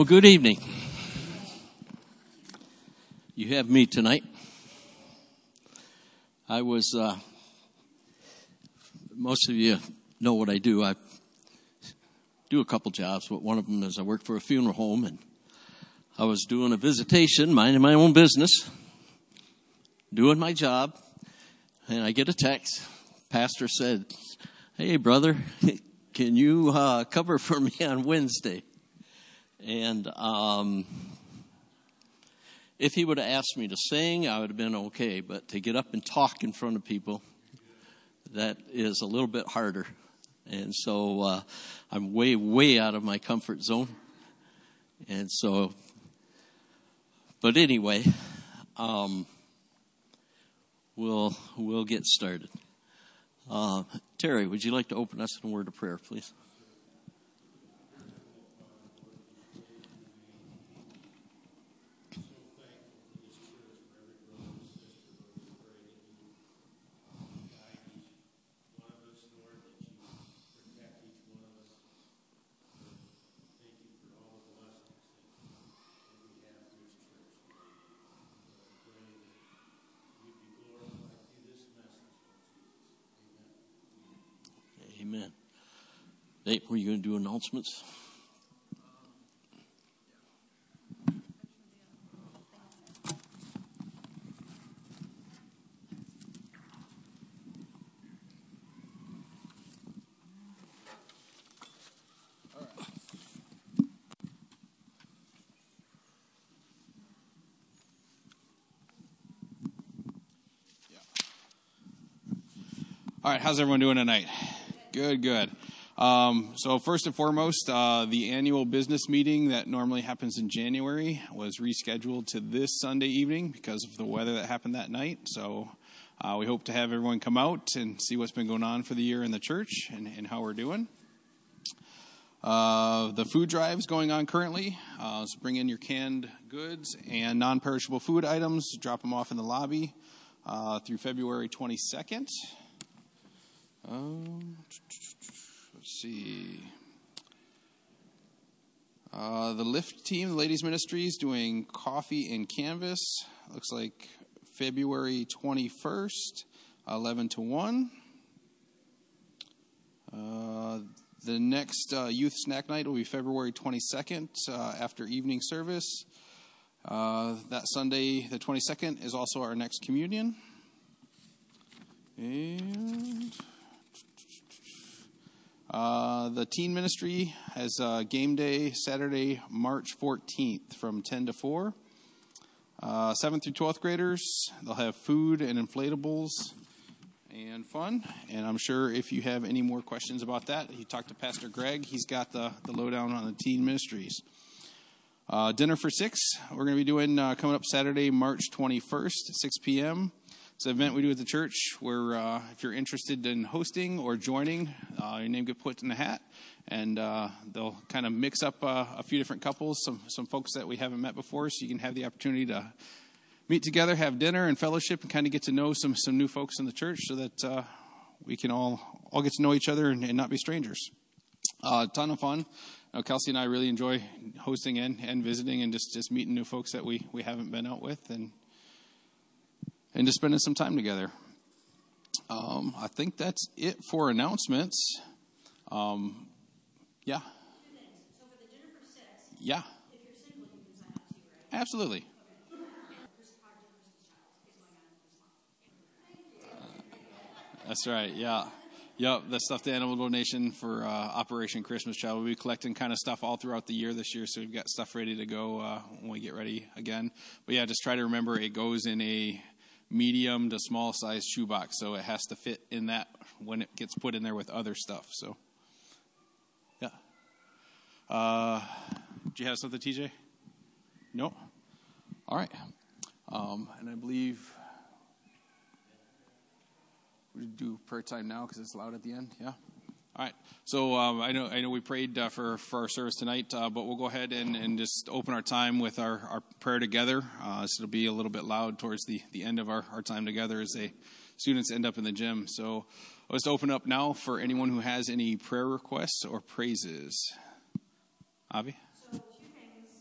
Well, good evening. You have me tonight. I was, most of you know what I do. I do a couple jobs, but one of them is I work for a funeral home, and I was doing a visitation, minding my own business, doing my job, and I get a text. Pastor said, "Hey, brother, can you cover for me on Wednesday?" And if he would have asked me to sing, I would have been okay. But to get up and talk in front of people, that is a little bit harder. And so I'm way out of my comfort zone. And so, but anyway, we'll get started. Terry, would you like to open us in a word of prayer, please? Amen. Nate, were you going to do announcements? All right, how's everyone doing tonight? Good. So first and foremost, the annual business meeting that normally happens in January was rescheduled to this Sunday evening because of the weather that happened that night. So we hope to have everyone come out and see what's been going on for the year in the church and how we're doing. The food drive is going on currently. So bring in your canned goods and non-perishable food items. Drop them off in the lobby through February 22nd. Let's see. The Lift team, the ladies ministry, is doing coffee and canvas. Looks like February 21st, 11 to 1. The next youth snack night will be February 22nd after evening service. That Sunday, the 22nd, is also our next communion. And the teen ministry has game day Saturday, March 14th from 10 to 4. 7th through 12th graders, they'll have food and inflatables and fun. And I'm sure if you have any more questions about that, you talk to Pastor Greg. He's got the lowdown on the teen ministries. Dinner for 6, we're going to be doing coming up Saturday, March 21st at 6 p.m. It's an event we do at the church where if you're interested in hosting or joining, your name gets put in the hat, and they'll kind of mix up a few different couples, some folks that we haven't met before, so you can have the opportunity to meet together, have dinner and fellowship, and kind of get to know some new folks in the church so that we can all get to know each other and not be strangers. A ton of fun. Kelsey and I really enjoy hosting and visiting and just meeting new folks that we haven't been out with and just spending some time together. I think that's it for announcements. Yeah. So for the dinner for 6, Yeah. if you're single, you can sign up too, right? Absolutely. That's right. Yeah. Yep. The stuffed animal donation for Operation Christmas Child. We'll be collecting kind of stuff all throughout the year this year, so we've got stuff ready to go when we get ready again. But yeah, just try to remember it goes in a medium to small size shoebox, so it has to fit in that when it gets put in there with other stuff. So, yeah. Do you have something, TJ? No? All right. And I believe we do prayer time now because it's loud at the end. Yeah. All right. So I know we prayed for our service tonight, but we'll go ahead and just open our time with our prayer together. So it'll be a little bit loud towards the end of our time together as the students end up in the gym. So let's open up now for anyone who has any prayer requests or praises. Avi? So 2 things.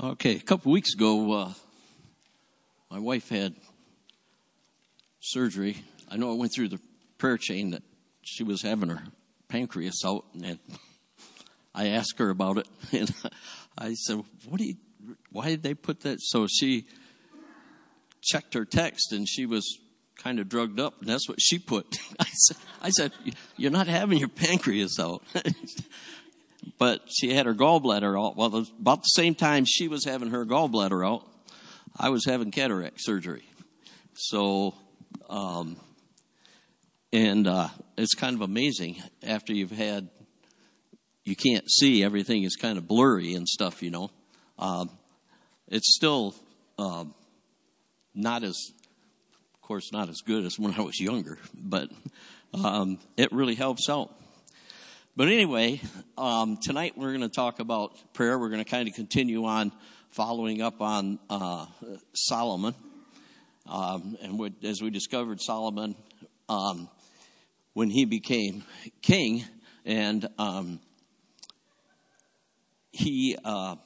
Okay, a couple weeks ago, my wife had surgery. I know it went through the prayer chain that she was having her pancreas out, and I asked her about it, and I said, why did they put that? So she checked her text, and she was kind of drugged up, and that's what she put. I said, you're not having your pancreas out. But she had her gallbladder out. Well, about the same time she was having her gallbladder out, I was having cataract surgery. So, it's kind of amazing after you can't see, everything is kind of blurry and stuff, you know. It's still not as good as when I was younger, but it really helps out. But anyway, tonight we're going to talk about prayer. We're going to kind of continue on following up on Solomon. As we discovered, Solomon, when he became king, and he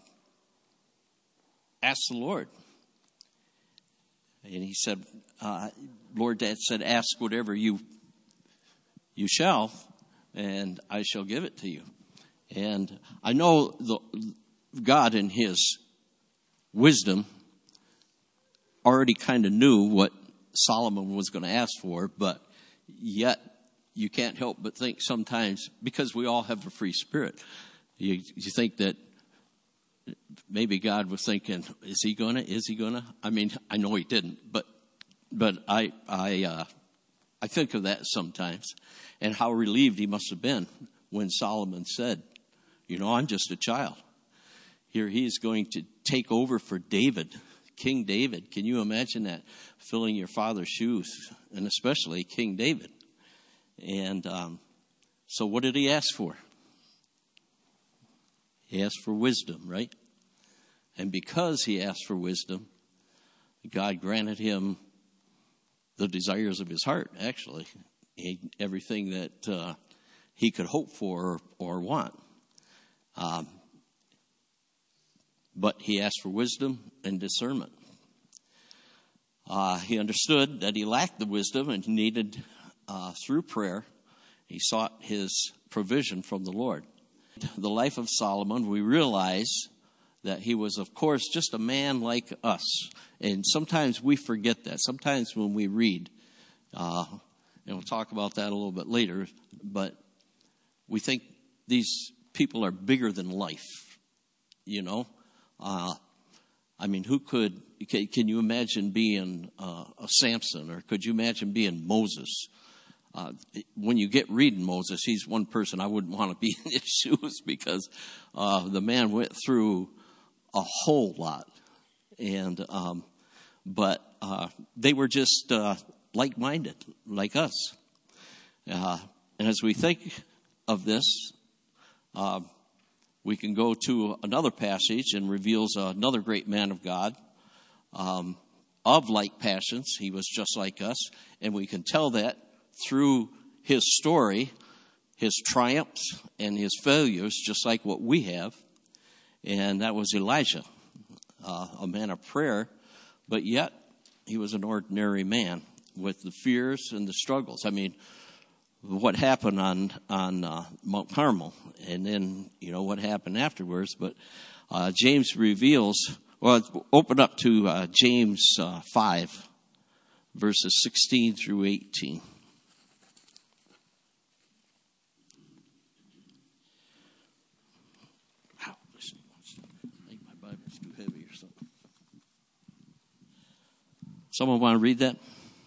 asked the Lord. And he said, Lord, Dad said, ask whatever you shall, and I shall give it to you. And I know God in his wisdom already kind of knew what Solomon was going to ask for, but yet you can't help but think sometimes, because we all have a free spirit, you think that maybe God was thinking, is he gonna? I mean, I know he didn't, but I think of that sometimes, and how relieved he must have been when Solomon said, I'm just a child. Here he's going to take over for David, King David. Can you imagine that? Filling your father's shoes, and especially King David. And so what did he ask for? He asked for wisdom, right? And because he asked for wisdom, God granted him the desires of his heart, actually. Everything that he could hope for or want. But he asked for wisdom and discernment. He understood that he lacked the wisdom and needed, through prayer, he sought his provision from the Lord. The life of Solomon, we realize that he was, of course, just a man like us. And sometimes we forget that. Sometimes when we read, and we'll talk about that a little bit later, but we think these people are bigger than life, I mean, can you imagine being a Samson, or could you imagine being Moses? When you get reading Moses, he's one person I wouldn't want to be in his shoes, because the man went through a whole lot. And but they were just like-minded, like us. And as we think of this, we can go to another passage and reveals another great man of God, of like passions. He was just like us, and we can tell that through his story, his triumphs and his failures, just like what we have. And that was Elijah, a man of prayer, but yet he was an ordinary man with the fears and the struggles. I mean, what happened on Mount Carmel, and then what happened afterwards. But James reveals. Well, open up to James 5, verses 16 through 18. I think my Bible's too heavy or something. Someone want to read that?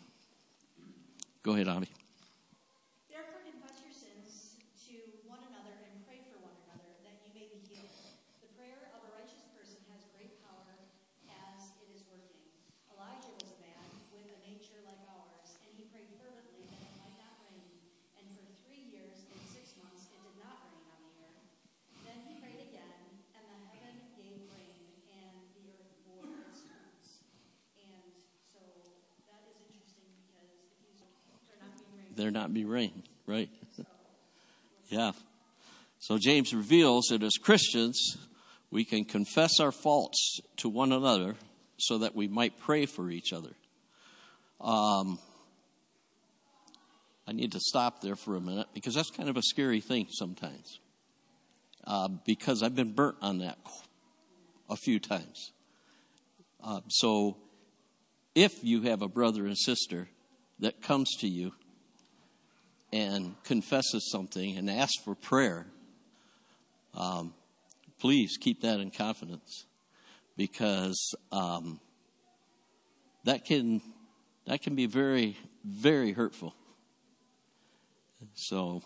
Go ahead, Avi. Therefore confess your sins to one another and pray for one another that you may be healed. The prayer of a righteous person has great power as it is working. Elijah was a man with a nature like ours, and he prayed fervently that it might not rain. And for 3 years and 6 months it did not rain on the earth. Then he prayed again, and the heaven gave rain, and the earth bore its fruits. And so that is interesting, because there not be rain, right? Yeah. So James reveals that as Christians, We can confess our faults to one another so that we might pray for each other. I need to stop there for a minute because that's kind of a scary thing sometimes. Because I've been burnt on that a few times. So if you have a brother and sister that comes to you and confesses something and asks for prayer, please keep that in confidence, because that can be very, very hurtful. So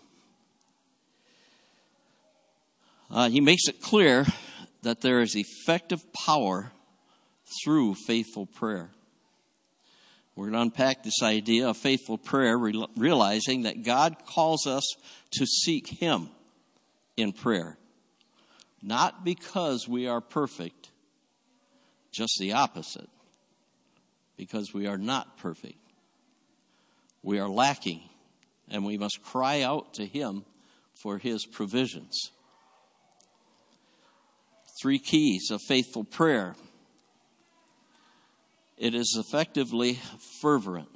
he makes it clear that there is effective power through faithful prayer. We're going to unpack this idea of faithful prayer, realizing that God calls us to seek Him in prayer. Not because we are perfect, just the opposite. Because we are not perfect. We are lacking, and we must cry out to Him for His provisions. 3 keys of faithful prayer. It is effectively fervent,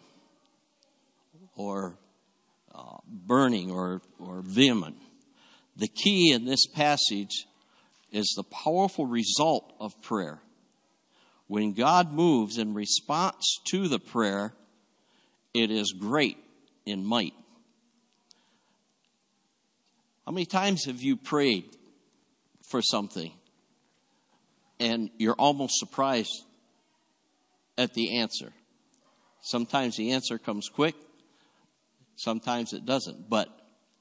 or burning, or vehement. The key in this passage is the powerful result of prayer. When God moves in response to the prayer, it is great in might. How many times have you prayed for something and you're almost surprised at the answer? Sometimes the answer comes quick, sometimes it doesn't. But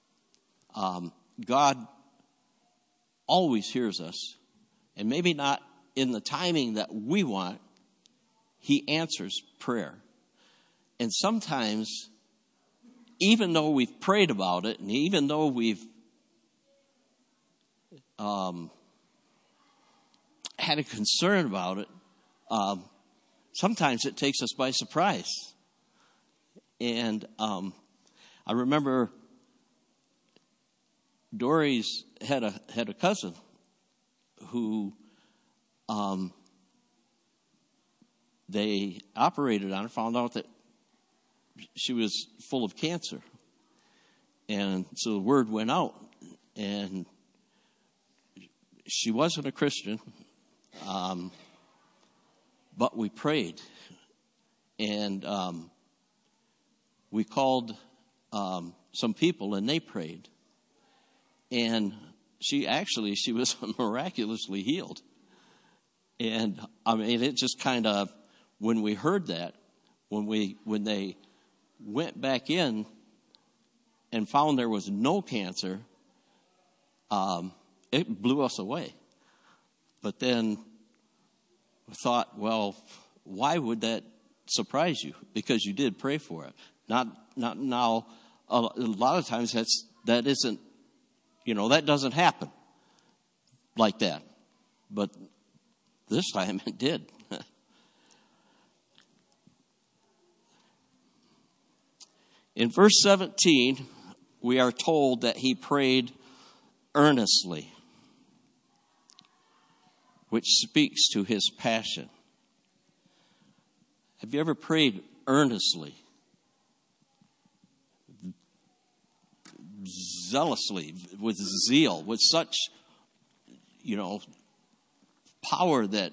God always hears us, and maybe not in the timing that we want. He answers prayer. And sometimes, even though we've prayed about it, and even though we've had a concern about it, sometimes it takes us by surprise. And I remember Dory's had a cousin who they operated on her, found out that she was full of cancer. And so the word went out, and she wasn't a Christian, but we prayed. And we called some people, and they prayed. And she was miraculously healed. And I mean, it just kind of, when we heard that, when they went back in and found there was no cancer, it blew us away. But then we thought, well, why would that surprise you? Because you did pray for it. Not now. A lot of times that isn't, that doesn't happen like that. But this time it did. In verse 17, we are told that he prayed earnestly, which speaks to his passion. Have you ever prayed earnestly, zealously, with zeal, with such, power that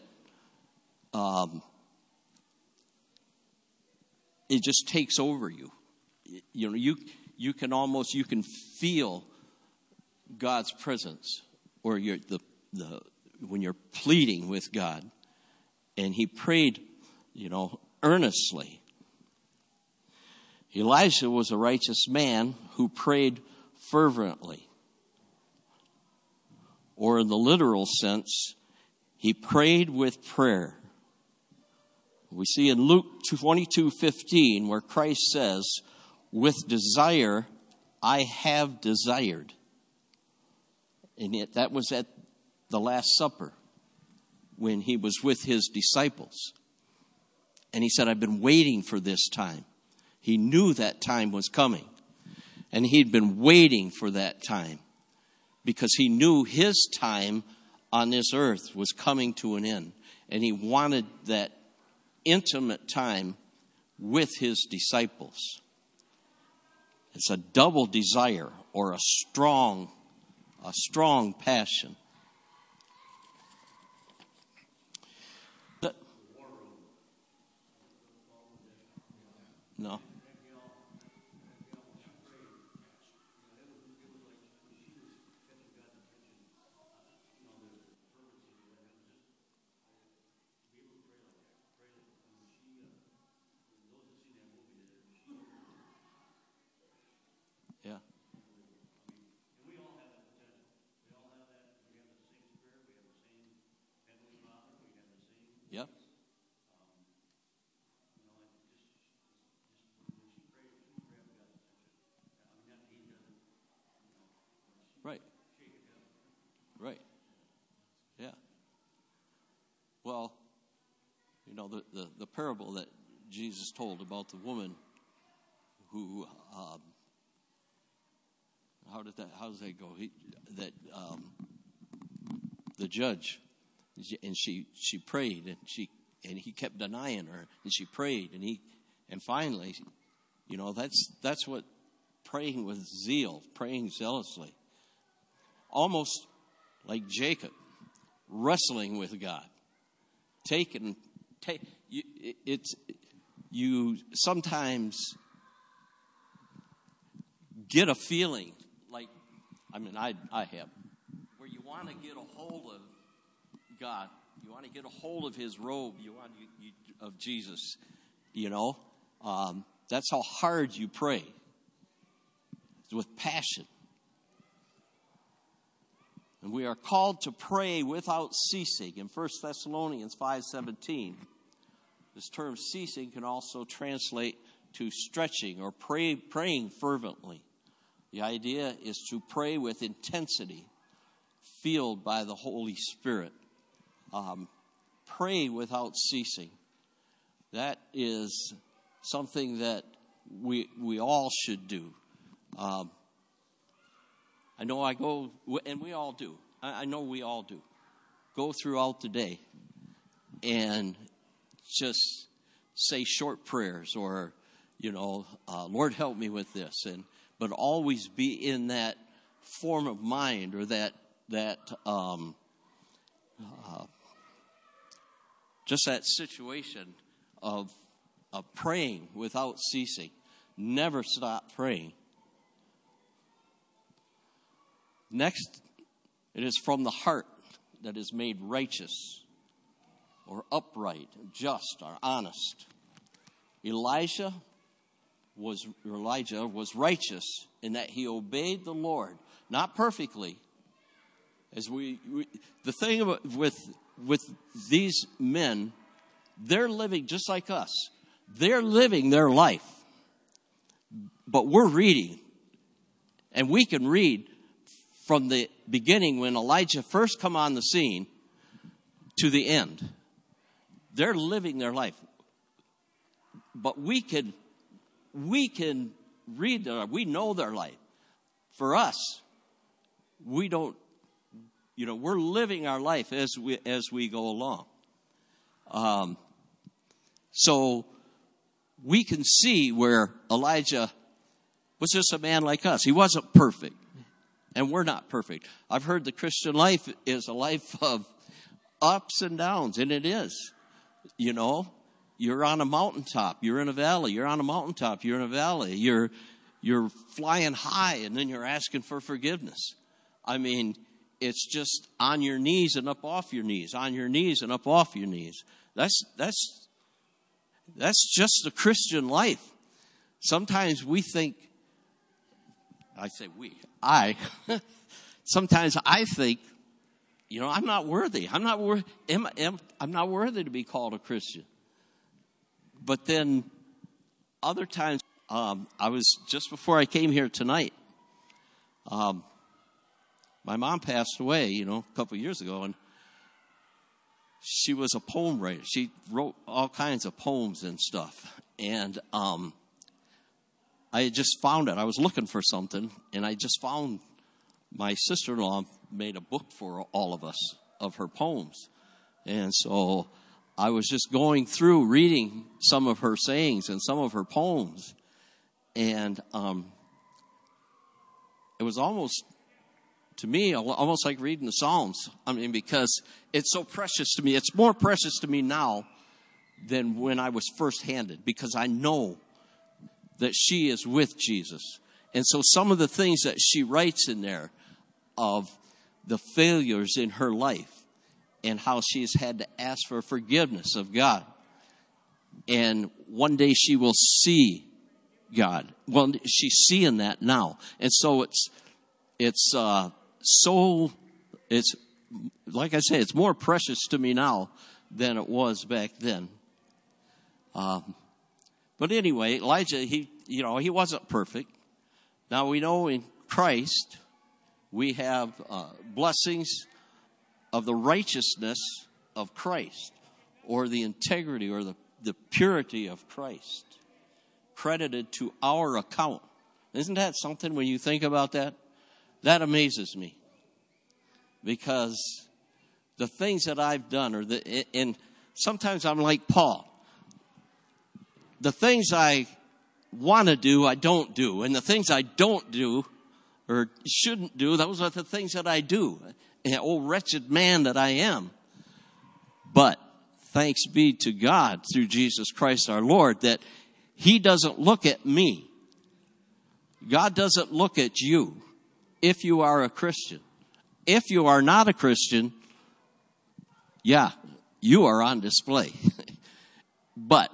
it just takes over you? You can feel God's presence, or when you're pleading with God. And he prayed, earnestly. Elisha was a righteous man who prayed fervently. Or in the literal sense, he prayed with prayer. We see in Luke 22:15 where Christ says, "With desire I have desired." And yet that was at the Last Supper when he was with his disciples. And he said, "I've been waiting for this time." He knew that time was coming. And he'd been waiting for that time because he knew his time on this earth was coming to an end. And he wanted that intimate time with his disciples. It's a double desire or a strong passion. No. Yeah. Yep. Right. Right. Yeah. Well, the parable that Jesus told about the woman who, how does that go? The judge, and she prayed, and he kept denying her, and she prayed, and finally, that's what praying with zeal, praying zealously, almost like Jacob, wrestling with God. You sometimes get a feeling like, I have, where you want to get a hold of God, you want to get a hold of his robe, of Jesus, that's how hard you pray. It's with passion. And we are called to pray without ceasing. In 1 Thessalonians 5:17, this term ceasing can also translate to stretching or praying fervently. The idea is to pray with intensity, fueled by the Holy Spirit. Pray without ceasing. That is something that we all should do. I know I go, and we all do. I know we all do. Go throughout the day and just say short prayers or, Lord, help me with this. But always be in that form of mind or that just that situation of praying without ceasing. Never stop praying. Next, it is from the heart that is made righteous or upright, just or honest. Elijah was righteous in that he obeyed the Lord, not perfectly. As the thing about, with these men, they're living just like us. They're living their life. But we're reading, and we can read from the beginning when Elijah first come on the scene to the end. They're living their life. But we can read their life. We know their life. For us, we don't, we're living our life as we go along. So we can see where Elijah was just a man like us. He wasn't perfect. And we're not perfect. I've heard the Christian life is a life of ups and downs, and it is. You're on a mountaintop, you're in a valley. You're on a mountaintop, you're in a valley. You're flying high, and then you're asking for forgiveness. It's just on your knees and up off your knees, on your knees and up off your knees. That's just the Christian life. Sometimes we think, sometimes I think, I'm not worthy. I'm not worthy to be called a Christian. But then other times, I was just before I came here tonight. My mom passed away, a couple of years ago, and she was a poem writer. She wrote all kinds of poems and stuff. And I had just found it. I was looking for something, and I just found my sister-in-law made a book for all of us. of her poems. And so I was just going through reading some of her sayings and some of her poems. And it was almost, to me, almost like reading the Psalms. I mean, because it's so precious to me. It's more precious to me now than when I was first handed, because I know that she is with Jesus. And so some of the things that she writes in there of the failures in her life and how she's had to ask for forgiveness of God. And one day she will see God. Well, she's seeing that now. And so it's like I say, it's more precious to me now than it was back then. But anyway, Elijah, he wasn't perfect. Now we know in Christ we have blessings of the righteousness of Christ, or the integrity or the purity of Christ, credited to our account. Isn't that something when you think about that? That amazes me. Because the things that I've done, and sometimes I'm like Paul. The things I want to do, I don't do. And the things I don't do or shouldn't do, those are the things that I do. And, oh, wretched man that I am. But thanks be to God through Jesus Christ our Lord that he doesn't look at me. God doesn't look at you if you are a Christian. If you are not a Christian, yeah, you are on display. But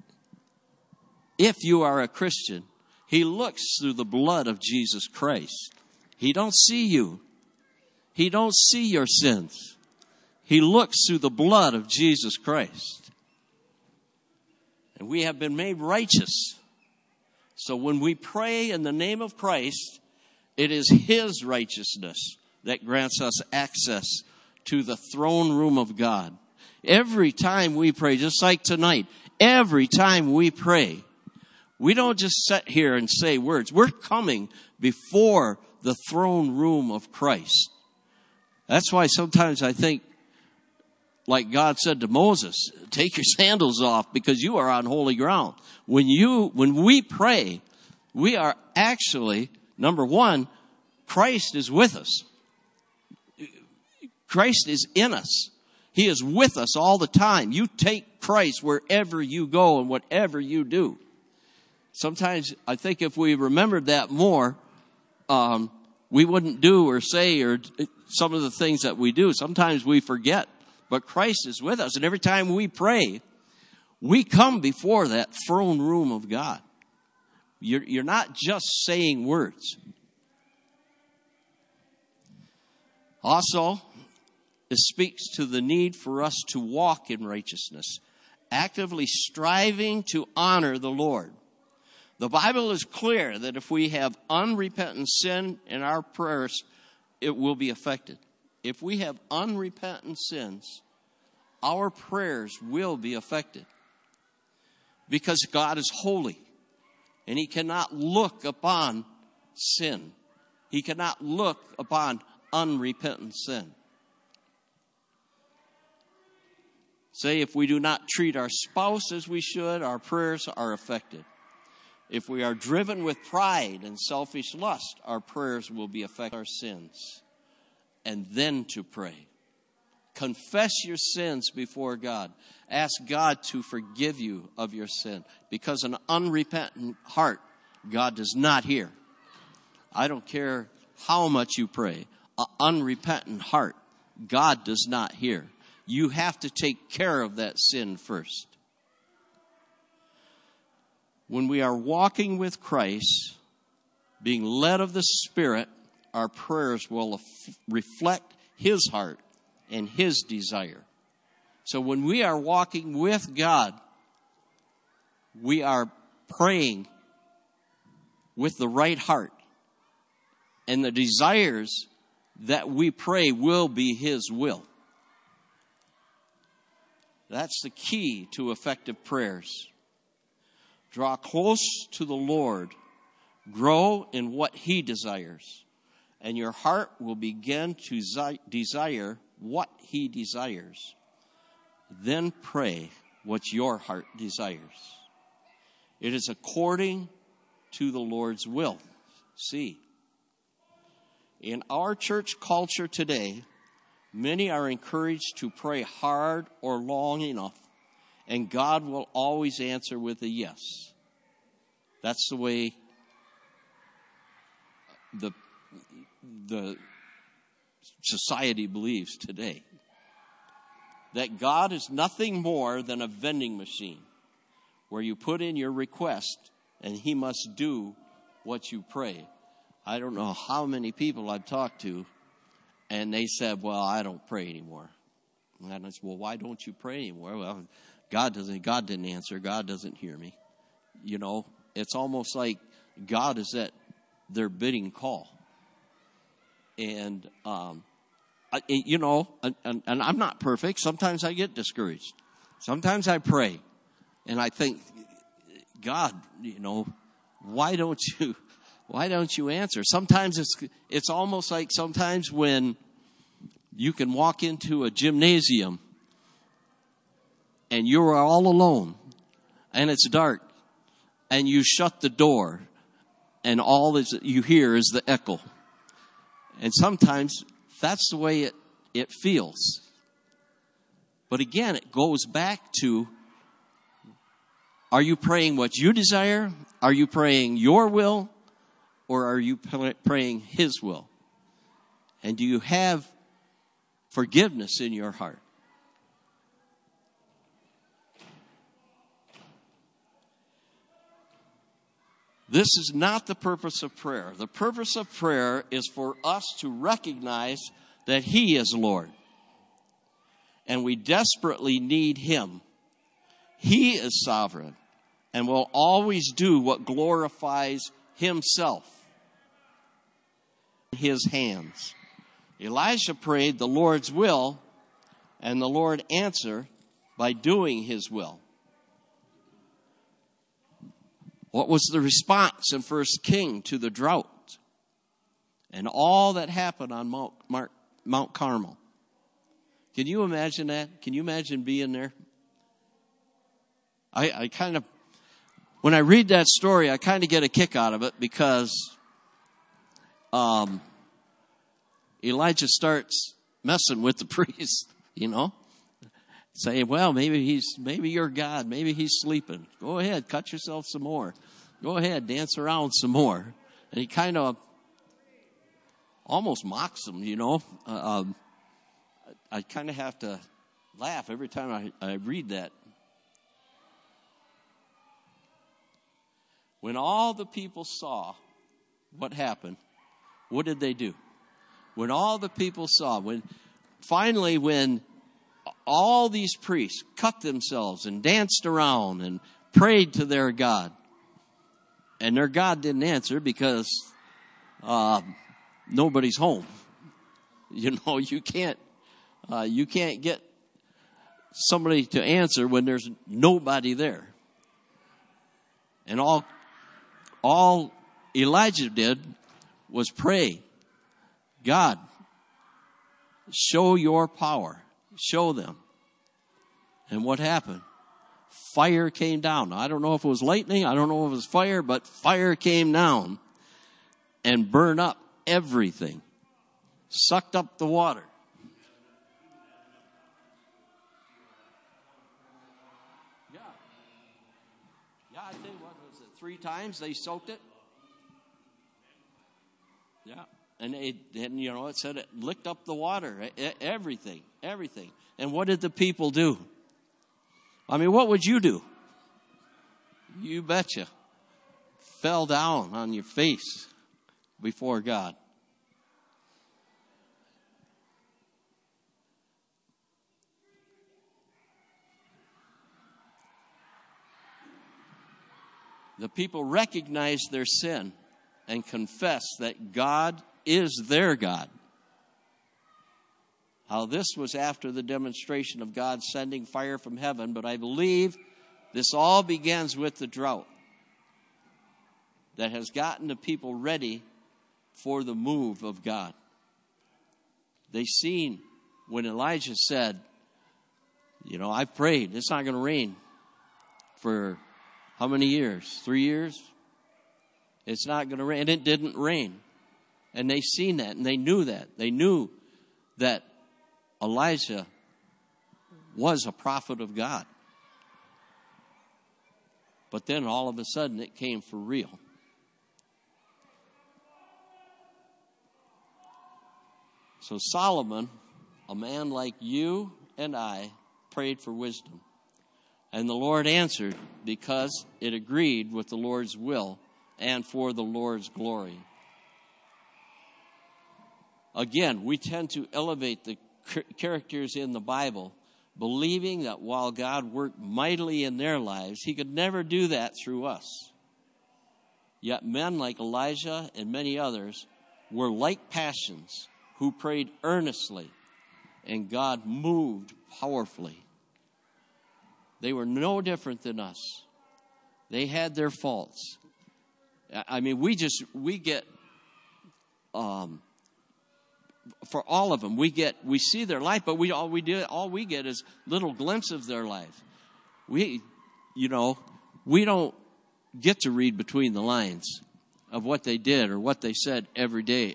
if you are a Christian, he looks through the blood of Jesus Christ. He don't see you. He don't see your sins. He looks through the blood of Jesus Christ. And we have been made righteous. So when we pray in the name of Christ, it is his righteousness that grants us access to the throne room of God. Every time we pray, just like tonight, every time we pray, we don't just sit here and say words. We're coming before the throne room of Christ. That's why sometimes I think, like God said to Moses, take your sandals off because you are on holy ground. When we pray, we are actually, number one, Christ is with us. Christ is in us. He is with us all the time. You take Christ wherever you go and whatever you do. Sometimes I think if we remembered that more, we wouldn't do or say or some of the things that we do. Sometimes we forget, but Christ is with us. And every time we pray, we come before that throne room of God. You're not just saying words. Also, it speaks to the need for us to walk in righteousness, actively striving to honor the Lord. The Bible is clear that if we have unrepentant sin in our prayers, it will be affected. If we have unrepentant sins, our prayers will be affected. Because God is holy, and he cannot look upon sin. He cannot look upon unrepentant sin. Say, if we do not treat our spouse as we should, our prayers are affected. If we are driven with pride and selfish lust, our prayers will be affected. Our sins. And then to pray. Confess your sins before God. Ask God to forgive you of your sin. Because an unrepentant heart, God does not hear. I don't care how much you pray. An unrepentant heart, God does not hear. You have to take care of that sin first. When we are walking with Christ, being led of the Spirit, our prayers will reflect his heart and his desire. So when we are walking with God, we are praying with the right heart. And the desires that we pray will be his will. That's the key to effective prayers. Draw close to the Lord. Grow in what he desires. And your heart will begin to desire what he desires. Then pray what your heart desires. It is according to the Lord's will. See, in our church culture today, many are encouraged to pray hard or long enough, and God will always answer with a yes. That's the way the society believes today. That God is nothing more than a vending machine where you put in your request and he must do what you pray. I don't know how many people I've talked to, and they said, well, I don't pray anymore. And I said, well, why don't you pray anymore? Well, God didn't answer. God doesn't hear me. You know, it's almost like God is at their bidding call. And, and I'm not perfect. Sometimes I get discouraged. Sometimes I pray and I think, God, why don't you answer? Sometimes it's almost like sometimes when you can walk into a gymnasium and you're all alone and it's dark and you shut the door and all that you hear is the echo. And sometimes that's the way it feels. But again, it goes back to, are you praying what you desire? Are you praying your will? Or are you praying his will? And do you have forgiveness in your heart? This is not the purpose of prayer. The purpose of prayer is for us to recognize that he is Lord. And we desperately need him. He is sovereign and will always do what glorifies himself. In his hands. Elijah prayed the Lord's will, and the Lord answered by doing his will. What was the response in 1 King to the drought and all that happened on Mount Carmel? Can you imagine that? Can you imagine being there? I kind of, when I read that story, I kind of get a kick out of it because Elijah starts messing with the priest, saying, well, maybe you're God. Maybe he's sleeping. Go ahead, cut yourself some more. Go ahead, dance around some more. And he kind of almost mocks him, I kind of have to laugh every time I read that. When all the people saw what happened, what did they do? When all the people saw, when all these priests cut themselves and danced around and prayed to their God, and their God didn't answer because nobody's home. You can't get somebody to answer when there's nobody there. And all Elijah did was pray, God, show your power. Show them. And what happened? Fire came down. Now, I don't know if it was lightning. I don't know if it was fire, but fire came down and burned up everything. Sucked up the water. Yeah, I tell you what, was it 3 times they soaked it? Yeah. And it said it licked up the water, everything. And what did the people do? I mean, what would you do? You betcha. Fell down on your face before God. The people recognized their sin and confessed that God is their God. How this was after the demonstration of God sending fire from heaven, but I believe this all begins with the drought that has gotten the people ready for the move of God. They seen when Elijah said, I've prayed, it's not going to rain for how many years? 3 years? It's not going to rain. And it didn't rain. And they seen that, and they knew that. They knew that Elijah was a prophet of God. But then all of a sudden it came for real. So Solomon, a man like you and I, prayed for wisdom. And the Lord answered because it agreed with the Lord's will and for the Lord's glory. Again, we tend to elevate the characters in the Bible, believing that while God worked mightily in their lives, he could never do that through us. Yet men like Elijah and many others were like passions who prayed earnestly, and God moved powerfully. They were no different than us. They had their faults. I mean, we get, for all of them, we see their life, but all we get is little glimpses of their life. We don't get to read between the lines of what they did or what they said every day.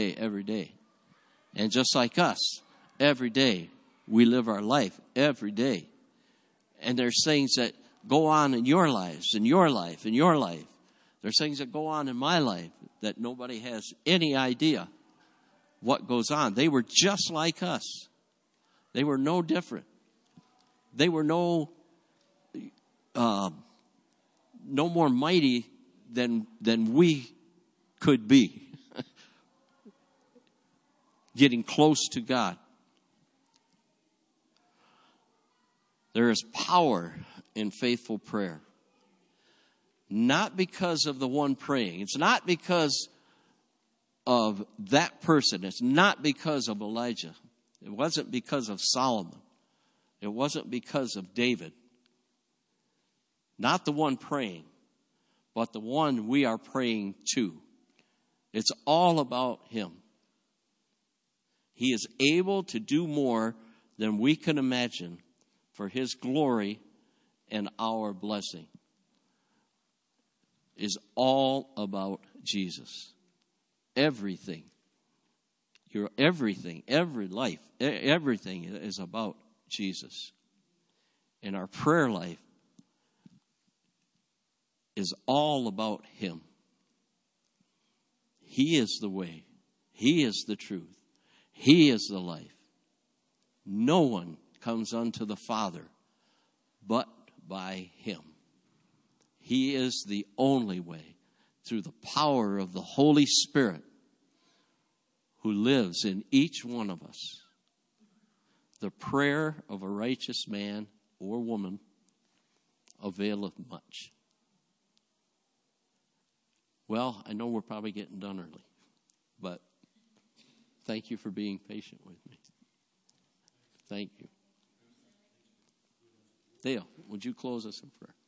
And just like us, every day we live our life every day. And there's things that go on in your lives, in your life, in your life. There's things that go on in my life that nobody has any idea what goes on. They were just like us. They were no different. They were no more mighty than we could be. Getting close to God. There is power in faithful prayer. Not because of the one praying. It's not because of that person. It's not because of Elijah. It wasn't because of Solomon. It wasn't because of David. Not the one praying, but the one we are praying to. It's all about him. He is able to do more than we can imagine for his glory and our blessing. Is all about Jesus. Everything. Every life, everything is about Jesus. And our prayer life is all about him. He is the way. He is the truth. He is the life. No one comes unto the Father but by him. He is the only way through the power of the Holy Spirit who lives in each one of us. The prayer of a righteous man or woman availeth much. Well, I know we're probably getting done early, but thank you for being patient with me. Thank you. Dale, would you close us in prayer?